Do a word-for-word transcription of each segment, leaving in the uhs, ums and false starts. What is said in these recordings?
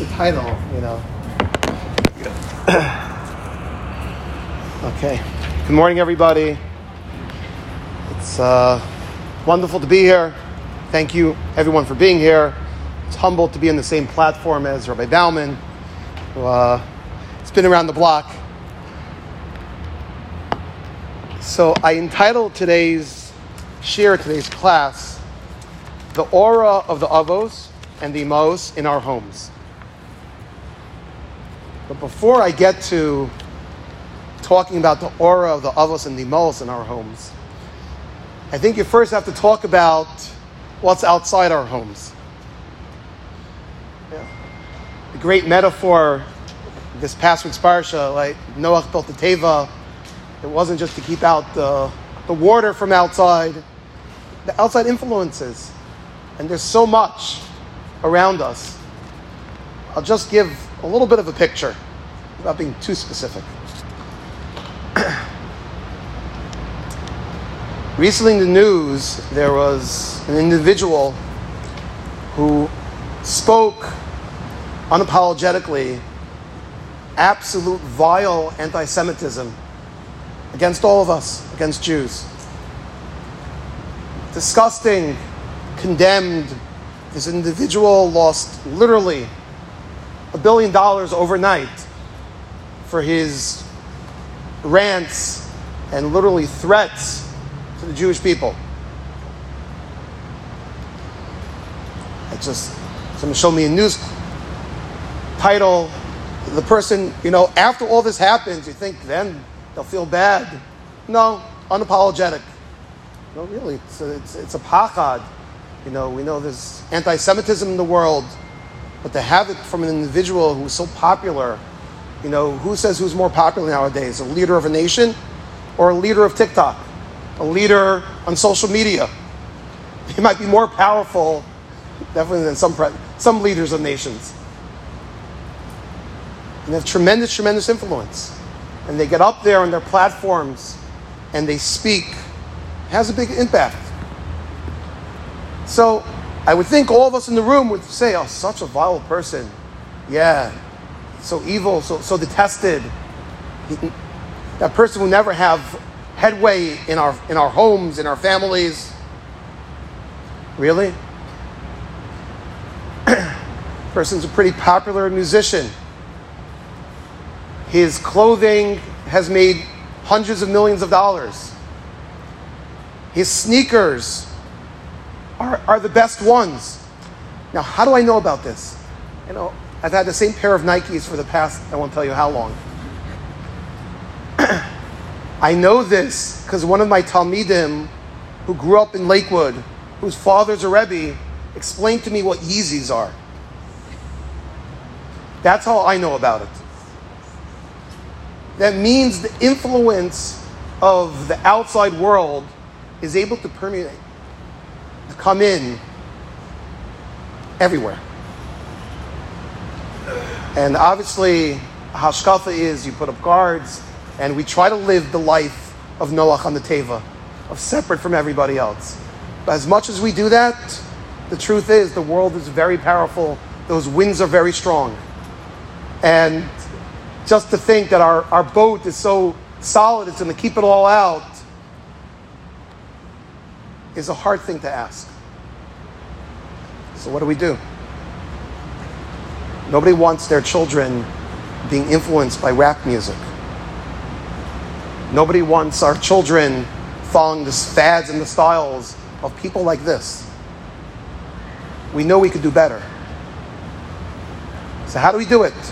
the title, you know. Okay. Good morning, everybody. It's uh, wonderful to be here. Thank you, everyone, for being here. It's humbled to be on the same platform as Rabbi Bauman, who uh, has been around the block. So I entitled today's shir, today's class, The Aura of the Avos and the Imos in Our Homes. But before I get to talking about the aura of the Avos and the Imos in our homes, I think you first have to talk about what's outside our homes. Yeah. The great metaphor this past week's parsha, like Noach built the teva. It wasn't just to keep out the, the water from outside, the outside influences. And there's so much around us. I'll just give a little bit of a picture without being too specific. Recently in the news, there was an individual who spoke unapologetically absolute vile anti-Semitism against all of us, against Jews. Disgusting, condemned. This individual lost literally a billion dollars overnight for his rants and literally threats to the Jewish people. I just, someone showed me a news title. The person, you know, after all this happens, you think then they'll feel bad. No, unapologetic. No, really, it's a, it's, it's a pachad. You know, we know there's anti-Semitism in the world, but to have it from an individual who's so popular, you know, who says who's more popular nowadays? A leader of a nation or a leader of TikTok? A leader on social media? He might be more powerful, definitely, than some pre- some leaders of nations. And they have tremendous, tremendous influence. And they get up there on their platforms and they speak. It has a big impact. So I would think all of us in the room would say, oh, such a vile person. Yeah, so evil, so so detested. He, that person will never have headway in our in our homes, in our families. Really? Person's a pretty popular musician. His clothing has made hundreds of millions of dollars. His sneakers are, are the best ones. Now, how do I know about this? You know, I've had the same pair of Nikes for the past, I won't tell you how long. I know this because one of my Talmidim who grew up in Lakewood, whose father's a Rebbe, explained to me what Yeezys are. That's how I know about it. That means the influence of the outside world is able to permeate, to come in everywhere. And obviously, hashkafa is you put up guards, and we try to live the life of Noach on the teva, of separate from everybody else. But as much as we do that, the truth is the world is very powerful. Those winds are very strong. And just to think that our, our boat is so solid, it's going to keep it all out, is a hard thing to ask. So what do we do? Nobody wants their children being influenced by rap music. Nobody wants our children following the fads and the styles of people like this. We know we could do better. So how do we do it?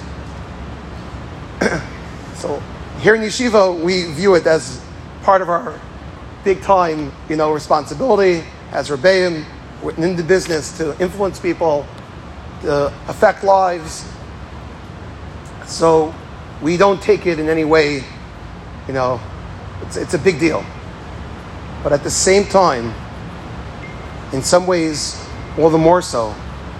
So here in Yeshiva, we view it as part of our big time, you know, responsibility as Rebbeim. We're in the business to influence people, to affect lives. So we don't take it in any way, you know, it's, it's a big deal. But at the same time, in some ways, all the more so,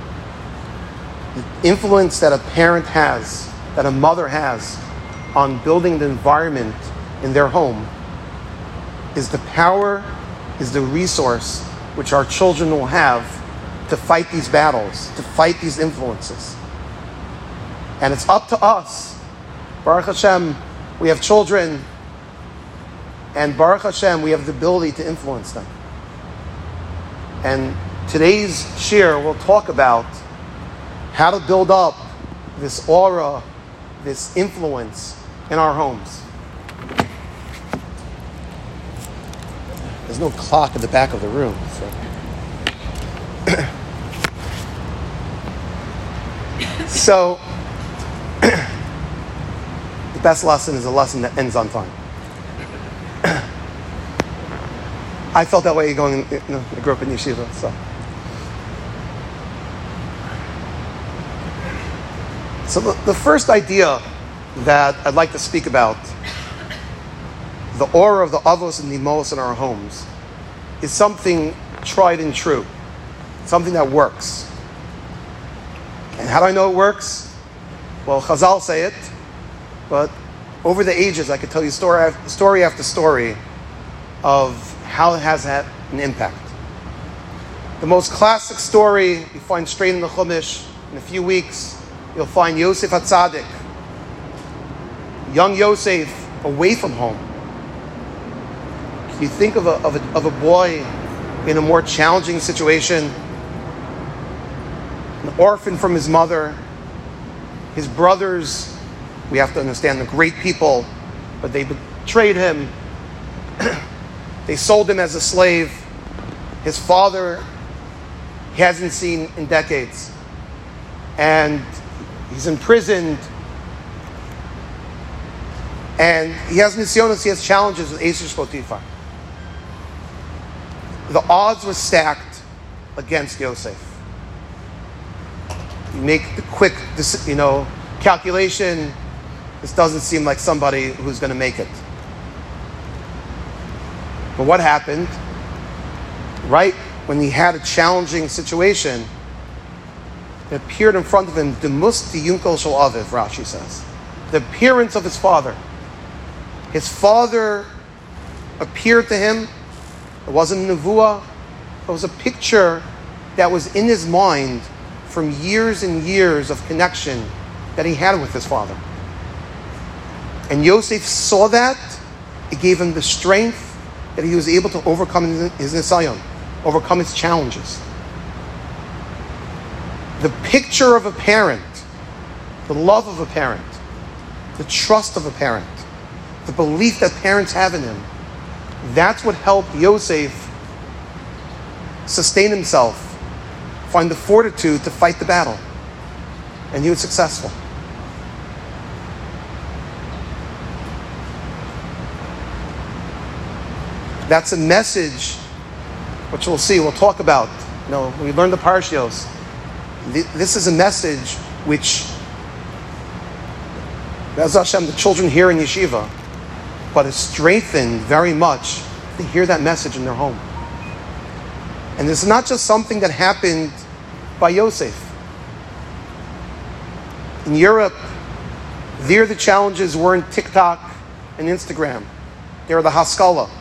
the influence that a parent has, that a mother has on building the environment in their home is the power, is the resource which our children will have to fight these battles, to fight these influences. And it's up to us. Baruch Hashem, we have children, and Baruch Hashem, we have the ability to influence them. And today's shir will talk about how to build up this aura, this influence in our homes. There's no clock at the back of the room. So, so the best lesson is a lesson that ends on time. I felt that way going, you know, I grew up in yeshiva, so. So the, the first idea that I'd like to speak about, the aura of the avos and nimos in our homes, is something tried and true, something that works. And how do I know it works? Well, Chazal say it, but over the ages I could tell you story, story after story of how it has had an impact. The most classic story you find straight in the Chumash. In a few weeks, you'll find Yosef HaTzadik, young Yosef, away from home. Can you think of a, of a, of a boy in a more challenging situation? An orphan from his mother. His brothers, we have to understand, the great people, but they betrayed him. They sold him as a slave. His father he hasn't seen in decades. And he's imprisoned. And he has nisyonos, he has challenges with Eser Potiphar. The odds were stacked against Yosef. You make the quick, you know, calculation. This doesn't seem like somebody who's going to make it. But what happened? Right when he had a challenging situation, it appeared in front of him, Demus Yunkel Shel Aviv, Rashi says. The appearance of his father. His father appeared to him. It wasn't a nevuah. It was a picture that was in his mind from years and years of connection that he had with his father. And Yosef saw that. It gave him the strength that he was able to overcome his nisayon, overcome his challenges. The picture of a parent, the love of a parent, the trust of a parent, the belief that parents have in him, that's what helped Yosef sustain himself, find the fortitude to fight the battle. And he was successful. That's a message, which we'll see, we'll talk about. You know, when we learn the Parshios, this is a message which, Be'ez Hashem, the children hear in yeshiva, but is strengthened very much. They hear that message in their home. And this is not just something that happened by Yosef. In Europe, there the challenges weren't TikTok and Instagram. They were the Haskalah.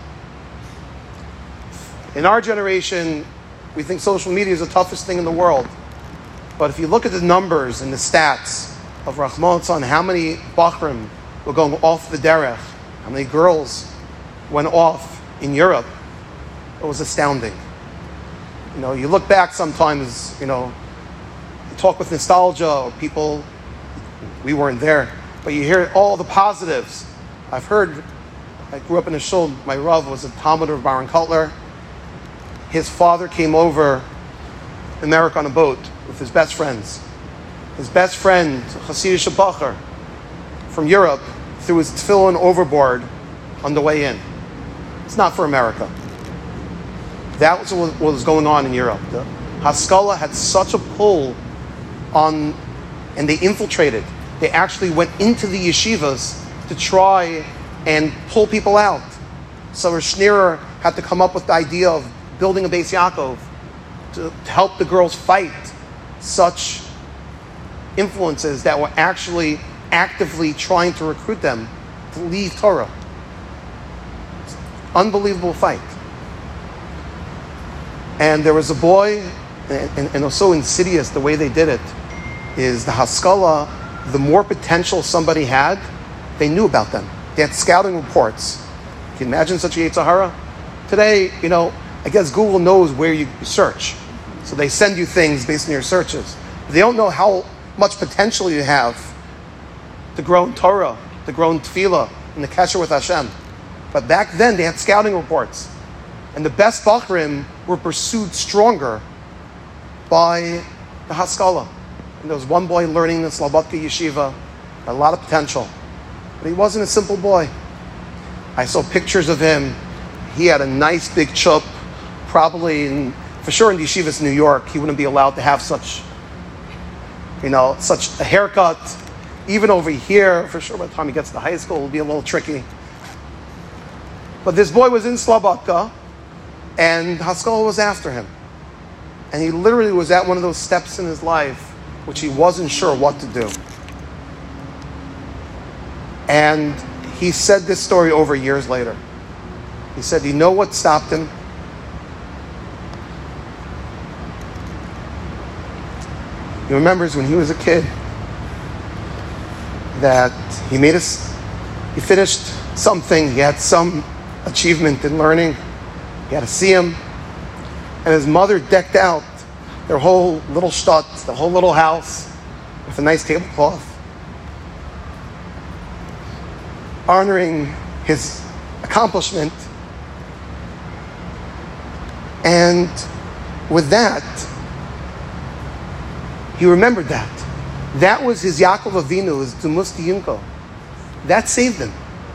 In our generation, we think social media is the toughest thing in the world. But if you look at the numbers and the stats of Rahman Tzon, how many Bachrim were going off the derech, how many girls went off in Europe, it was astounding. You know, you look back sometimes, you know, you talk with nostalgia, or people, we weren't there, but you hear all the positives. I've heard, I grew up in a shul, my Rav was a Talmud of Baron Kotler. His father came over America on a boat with his best friends. His best friend, Hasidish Bacher, from Europe, threw his tefillin overboard on the way in. It's not for America. That was what was going on in Europe. The Haskalah had such a pull on, and they infiltrated. They actually went into the yeshivas to try and pull people out. So Rosh Schneer had to come up with the idea of building a Beis Yaakov to, to help the girls fight such influences that were actually actively trying to recruit them to leave Torah. Unbelievable fight. And there was a boy, and, and, and it was so insidious the way they did it, is the Haskalah the more potential somebody had, they knew about them. They had scouting reports. Can you imagine such a Yetzer Hara? Today, you know, I guess Google knows where you search. So they send you things based on your searches. But they don't know how much potential you have to grow in Torah, to grow in Tefillah, and the Kesher with Hashem. But back then, they had scouting reports. And the best Bachrim were pursued stronger by the Haskalah. And there was one boy learning in Slobodka Yeshiva, a lot of potential. But he wasn't a simple boy. I saw pictures of him. He had a nice big chup, probably, in, for sure in the yeshivas in New York, he wouldn't be allowed to have such, you know, such a haircut. Even over here, for sure by the time he gets to high school, it'll be a little tricky. But this boy was in Slobodka, and Haskalah was after him. And he literally was at one of those steps in his life which he wasn't sure what to do. And he said this story over years later. He said, you know what stopped him? He remembers when he was a kid that he made us, he finished something, he had some achievement in learning. He had to see him. And his mother decked out their whole little shtat, the whole little house, with a nice tablecloth, honoring his accomplishment. And with that, he remembered that. That was his Yaakov Avinu, his Dumus Diyimko. That saved him.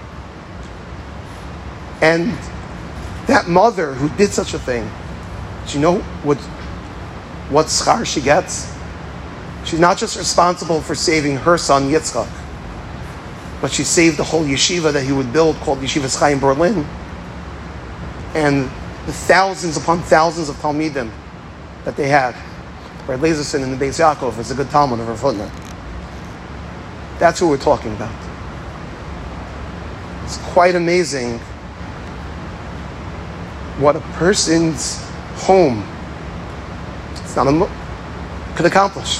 And that mother who did such a thing, do you know what, what schar she gets? She's not just responsible for saving her son Yitzchak, but she saved the whole yeshiva that he would build called Yeshivas Chaim Berlin, and the thousands upon thousands of Talmidim that they had. Brad Lazerson in the Beis Yaakov is a good Talmud of Rav Hutner. That's who we're talking about. It's quite amazing what a person's home, it's not a, could accomplish.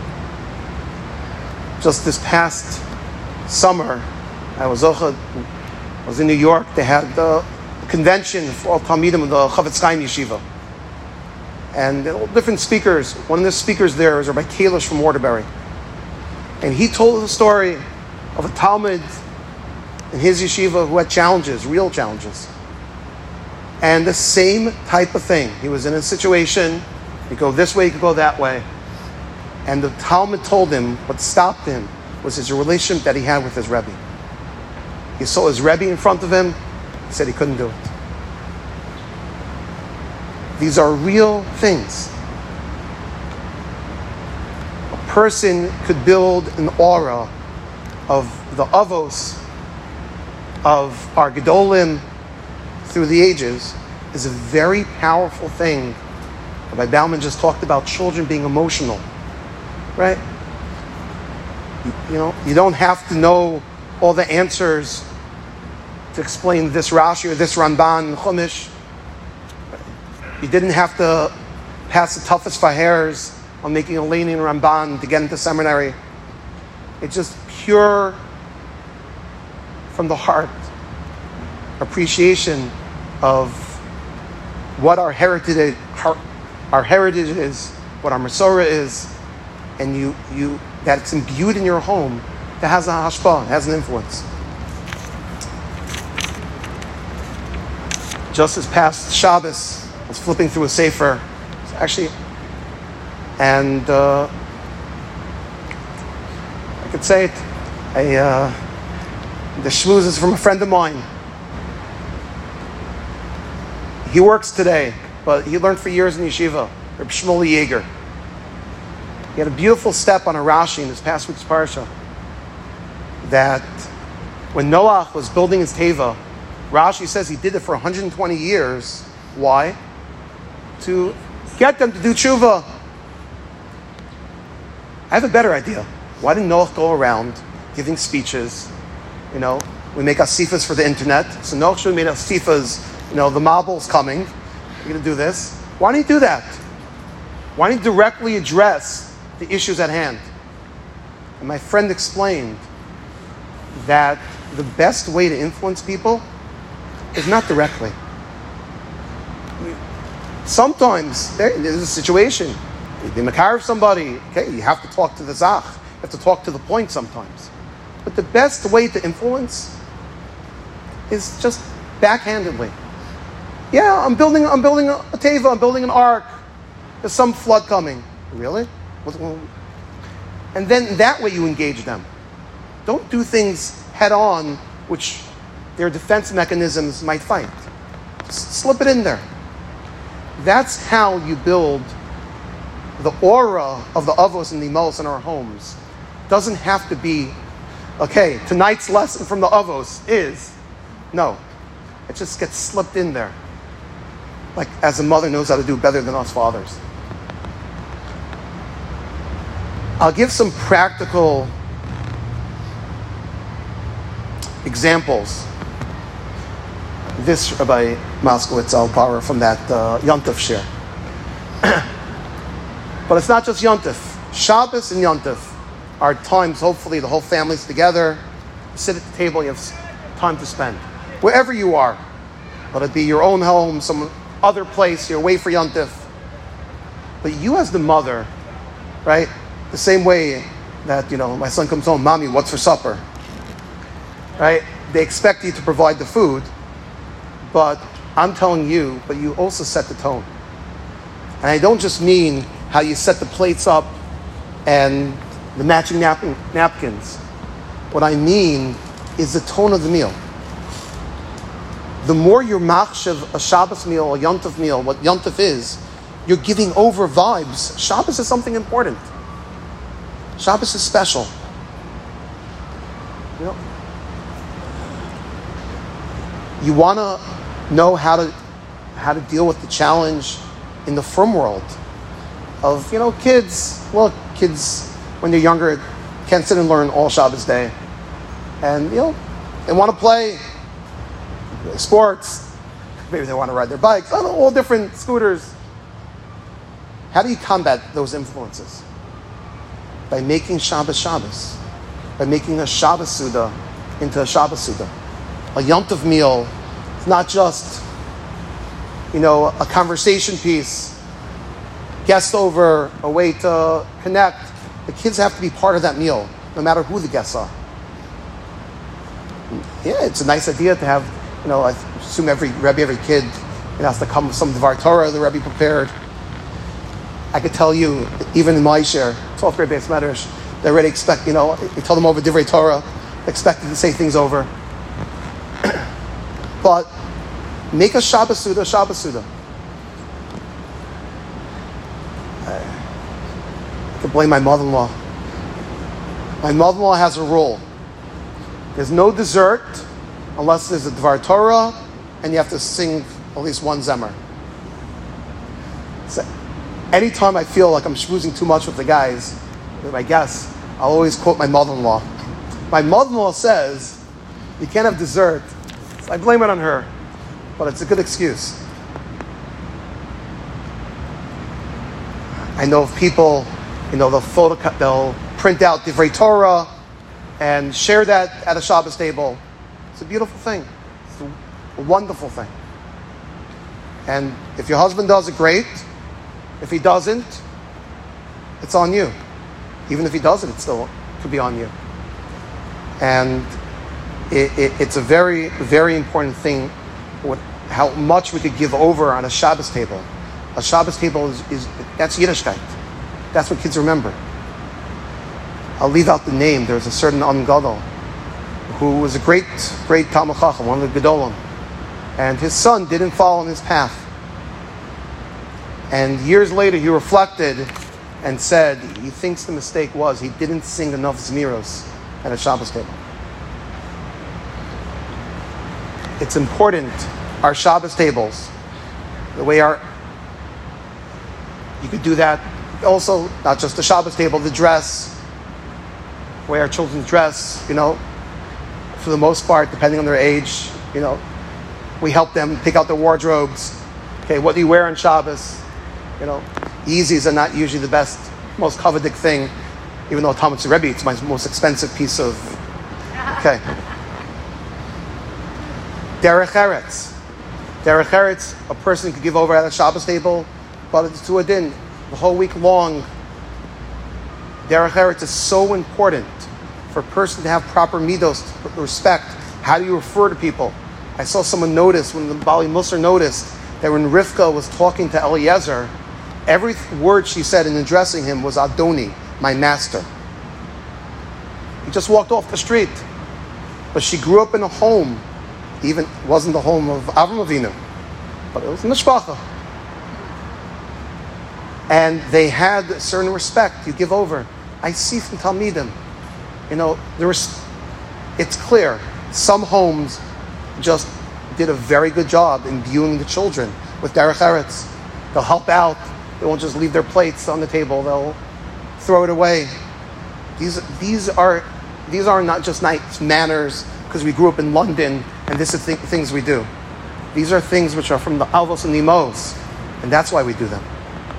Just this past summer, I was, I was in New York. They had the convention for all Talmidim of the Chavetz Chaim Yeshiva. And all different speakers. One of the speakers there was Rabbi Kalish from Waterbury. And he told the story of a Talmud in his yeshiva who had challenges, real challenges. And the same type of thing. He was in a situation, he could go this way, he could go that way. And the Talmud told him what stopped him was his relationship that he had with his Rebbe. He saw his Rebbe in front of him, he said he couldn't do it. These are real things. A person could build an aura of the Avos, of our Gedolim through the ages, is a very powerful thing. Rabbi Bauman just talked about children being emotional, right? You, you know, you don't have to know all the answers to explain this Rashi or this Ramban and Chumash. You didn't have to pass the toughest fahers on making a Lenin Ramban to get into seminary. It's just pure, from the heart, appreciation of what our heritage, our, our heritage is, what our Masorah is, and you, you that it's imbued in your home, that has a hashpah, has an influence. Just this past Shabbos, I was flipping through a sefer, actually, and uh, I could say it. I, uh, the shmooze is from a friend of mine. He works today, but he learned for years in yeshiva. Reb Shmuel Yeager. He had a beautiful step on a Rashi in this past week's parsha that when Noach was building his teva, Rashi says he did it for one hundred twenty years. Why? To get them to do tshuva. I have a better idea. Why didn't Noach go around giving speeches? You know, we make asifas for the internet. So Noach should have made asifas. You know, the Mabel's coming. We're going to do this. Why don't you do that? Why don't you directly address the issues at hand? And my friend explained that the best way to influence people is not directly. Sometimes there, there's a situation, you makar somebody, okay, you have to talk to the zach, you have to talk to the point sometimes. But the best way to influence is just backhandedly. Yeah, I'm building, I'm building a, a teva, I'm building an ark. There's some flood coming. Really? And then that way you engage them. Don't do things head on, which their defense mechanisms might fight. Just slip it in there. That's how you build the aura of the avos and the imos in our homes. Doesn't have to be, okay, tonight's lesson from the avos is, no. It just gets slipped in there. Like, as a mother knows how to do better than us fathers. I'll give some practical examples. This Rabbi Moskowitz, I'll borrow from that uh, Yontif shir. But it's not just Yontif. Shabbos and Yontif are times, hopefully, the whole family's together. You sit at the table, you have time to spend. Wherever you are, let it be your own home, some other place, you're away for Yontif. But you as the mother, right? The same way that, you know, my son comes home, Mommy, what's for supper? Right? They expect you to provide the food, but I'm telling you, but you also set the tone. And I don't just mean how you set the plates up and the matching nap- napkins. What I mean is the tone of the meal. The more you're machshav a Shabbos meal, a Yontif meal, what Yontif is, you're giving over vibes. Shabbos is something important. Shabbos is special. You know, you want to know how to how to deal with the challenge in the frum world of, you know, kids. Well, kids when they're younger can't sit and learn all Shabbos day, and you know they want to play sports. Maybe they want to ride their bikes. I don't know, all different scooters. How do you combat those influences? By making Shabbos Shabbos. By making a Shabbos Suda into a Shabbos Suda. A Yontif meal is not just, you know, a conversation piece, guest over, a way to connect. The kids have to be part of that meal, no matter who the guests are. Yeah, it's a nice idea to have, you know, I assume every Rebbe, every kid, it has to come with some Dvar Torah the Rebbe prepared. I could tell you, even in my share, twelfth grade Beis Medrash, they already expect, you know, you tell them over Divrei Torah, expected to say things over. But make a Shabbos Suda, Shabbos Suda. I could blame my mother-in-law. My mother-in-law has a rule. There's no dessert unless there's a Dvar Torah and you have to sing at least one Zemer. So, anytime I feel like I'm schmoozing too much with the guys, with my guests, I'll always quote my mother-in-law. My mother-in-law says, you can't have dessert. So I blame it on her, but it's a good excuse. I know of people, you know, they'll, photo, they'll print out Divrei Torah and share that at a Shabbos table. It's a beautiful thing. It's a wonderful thing. And if your husband does it, great. If he doesn't, it's on you. Even if he doesn't, it still could be on you. And it, it, it's a very, very important thing what, how much we could give over on a Shabbos table. A Shabbos table is, is that's Yiddishkeit. That's what kids remember. I'll leave out the name. There's a certain Am Gadol who was a great, great Talmid Chacham, one of the Gedolim. And his son didn't follow in his path. And years later, he reflected and said he thinks the mistake was he didn't sing enough Zmiros at a Shabbos table. It's important, our Shabbos tables, the way our, you could do that also, not just the Shabbos table, the dress, the way our children dress, you know, for the most part, depending on their age, you know, we help them pick out their wardrobes. Okay, what do you wear on Shabbos? You know, Yeezys are not usually the best, most coveted thing. Even though Talmud Rebbe, it's my most expensive piece of... Okay. Derech Eretz. Derech Eretz, a person could give over at a Shabbos table, but it's to a din. The whole week long, Derech Eretz is so important for a person to have proper midos, respect. How do you refer to people? I saw someone notice, when the Bali Musar noticed, that when Rivka was talking to Eliezer, every word she said in addressing him was Adoni, my master. He just walked off the street. But she grew up in a home, even wasn't the home of Avram Avinu, but it was Mishpacha. And they had a certain respect. You give over. I see from Talmidim, you know, there was, it's clear, some homes just did a very good job in imbuing the children with Derech Eretz. They'll help out. They won't just leave their plates on the table. They'll throw it away. These these are these are not just nice manners because we grew up in London and this is th- things we do. These are things which are from the Avos and the Imos, and that's why we do them.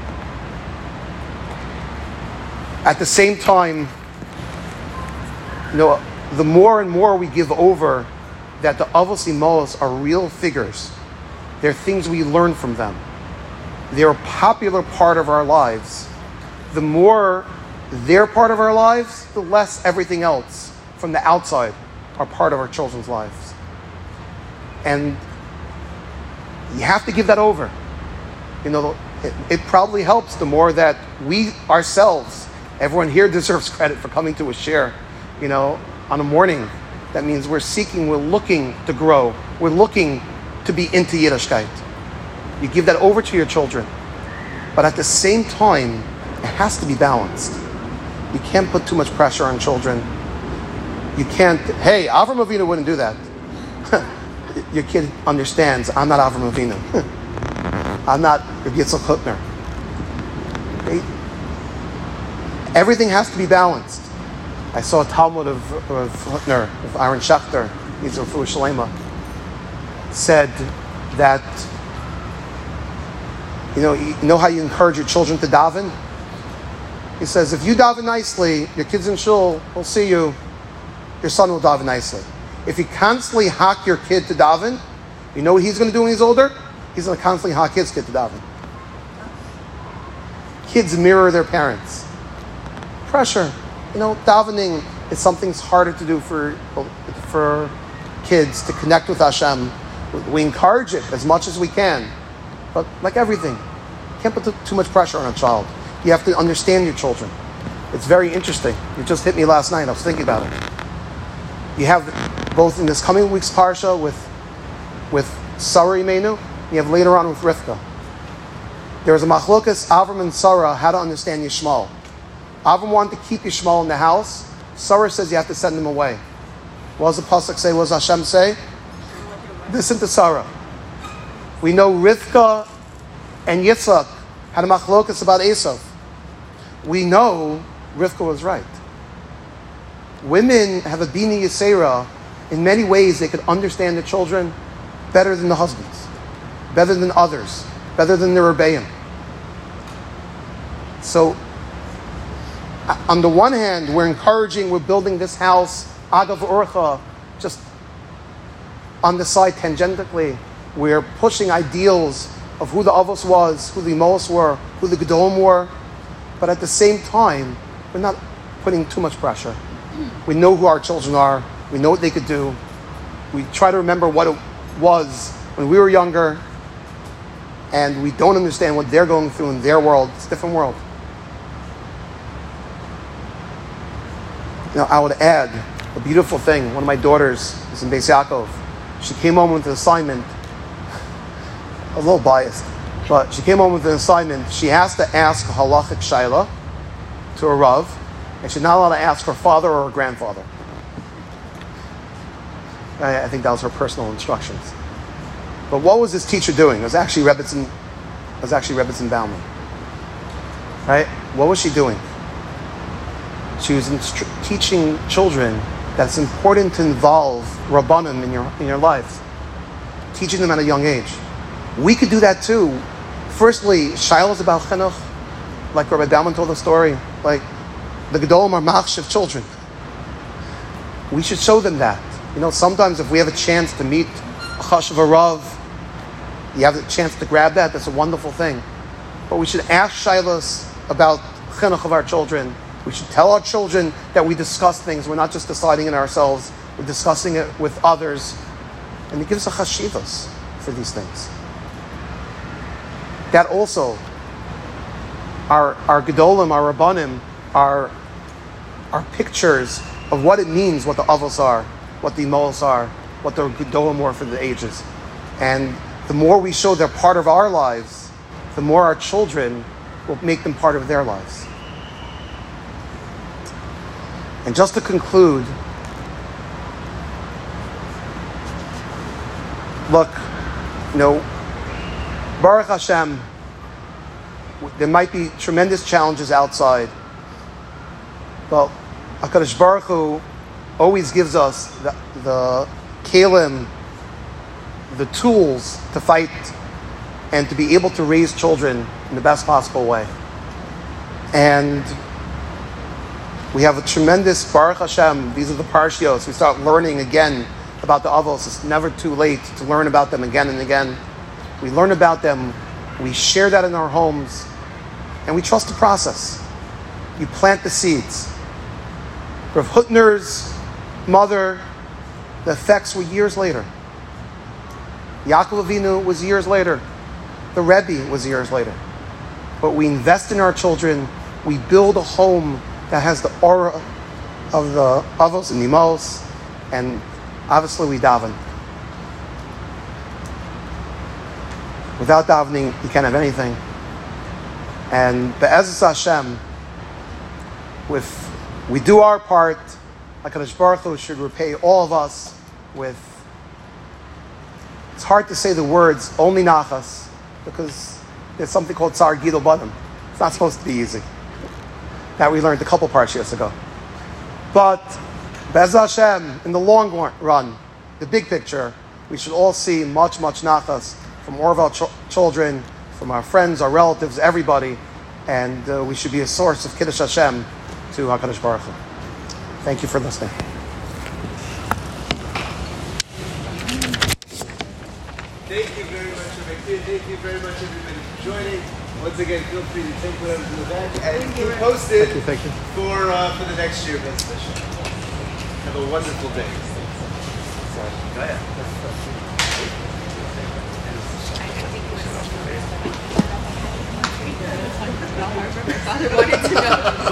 At the same time, you know, the more and more we give over that the Avos and Imos are real figures. They're things we learn from them. They're a popular part of our lives. The more they're part of our lives, the less everything else from the outside are part of our children's lives. And you have to give that over. You know, it, it probably helps the more that we ourselves, everyone here deserves credit for coming to a share, you know, on a morning. That means we're seeking, we're looking to grow. We're looking to be into Yiddishkeit. You give that over to your children. But at the same time, it has to be balanced. You can't put too much pressure on children. You can't, hey, Avram Avinu wouldn't do that. Your kid understands, I'm not Avram Avinu. I'm not Yitzchak Hutner. Okay? Everything has to be balanced. I saw a Talmud of, of Hutner, of Aaron Schachter, he's of Fu Shalema, said that, you know, you know how you encourage your children to daven? He says, if you daven nicely, your kids in shul will see you, your son will daven nicely. If you constantly hack your kid to daven, you know what he's going to do when he's older? He's going to constantly hack his kid to daven. Kids mirror their parents. Pressure. You know, davening is something that's harder to do for, for kids to connect with Hashem. We encourage it as much as we can. But like everything, you can't put too much pressure on a child. You have to understand your children. It's very interesting. It just hit me last night. I was thinking about it. You have both in this coming week's parsha with with Sarah Imenu, you have later on with Rivka. There was a machlokas, Avram and Sarah, how to understand Yishmael. Avram wanted to keep Yishmael in the house. Sarah says you have to send him away. What does the pasuk say? What does Hashem say? Listen to Sarah. We know Rivka and Yitzchak had a machlokas about Esav. We know Rivka was right. Women have a bina yisera. In many ways, they could understand the children better than the husbands, better than others, better than the rebbeim. So, on the one hand, we're encouraging, we're building this house, agav orcha, just on the side, tangentially, we're pushing ideals of who the avos was, who the imos were, who the gedolim were, but at the same time, we're not putting too much pressure. We know who our children are. We know what they could do. We try to remember what it was when we were younger, and we don't understand what they're going through in their world. It's a different world. You know, I would add a beautiful thing. One of my daughters is in Beis Yaakov. She came home with an assignment. A little biased, but she came home with an assignment. She has to ask a halachic shaila to a rav, and she's not allowed to ask her father or her grandfather. I, I think that was her personal instructions. But what was this teacher doing? It was actually Rebbetzin, it was actually Rebbetzin Bauman. Right? What was she doing? She was instru- teaching children that it's important to involve Rabbanim in your in your lives, teaching them at a young age. We could do that too. Firstly, Shiloh's about chinuch, like Rabbi Bauman told the story. Like, the Gedolim are machshav children. We should show them that. You know, sometimes if we have a chance to meet a chashav Rav, you have a chance to grab that, that's a wonderful thing. But we should ask shaylos about chinuch of our children. We should tell our children that we discuss things. We're not just deciding it ourselves. We're discussing it with others. And it gives a chashivas for these things. That also, our, our Gedolim, our Rabbanim, are, are pictures of what it means, what the avos are, what the imos are, what the Gedolim were for the ages. And the more we show they're part of our lives, the more our children will make them part of their lives. And just to conclude, look, you know, Baruch Hashem, there might be tremendous challenges outside, but HaKadosh Baruch Hu always gives us the, the kelim, the tools to fight and to be able to raise children in the best possible way. And we have a tremendous Baruch Hashem. These are the parshios. We start learning again about the avos. It's never too late to learn about them again and again. We learn about them. We share that in our homes. And we trust the process. You plant the seeds. Rav Hutner's mother, the effects were years later. Yaakov Avinu was years later. The Rebbe was years later. But we invest in our children. We build a home that has the aura of the avos and imos, and obviously we daven. Without davening, you can't have anything. And be'ezus Hashem, if we do our part, HaKadosh Baruch Hu should repay all of us with, it's hard to say the words, only nachas, because there's something called Tsar Gidol Badam. It's not supposed to be easy. That we learned a couple parshas ago. But be'ezus Hashem, in the long run, the big picture, we should all see much, much nachas from all of our ch- children, from our friends, our relatives, everybody, and uh, we should be a source of Kiddush Hashem to HaKadosh Baruch Hu. Thank you for listening. Thank you very much, Rebecca. Thank you very much, everybody, for joining. Once again, feel free to take whatever's in the back and keep posted Thank you, thank you. for uh, for the next year of that session. Have a wonderful day. Go ahead. My father wanted to know.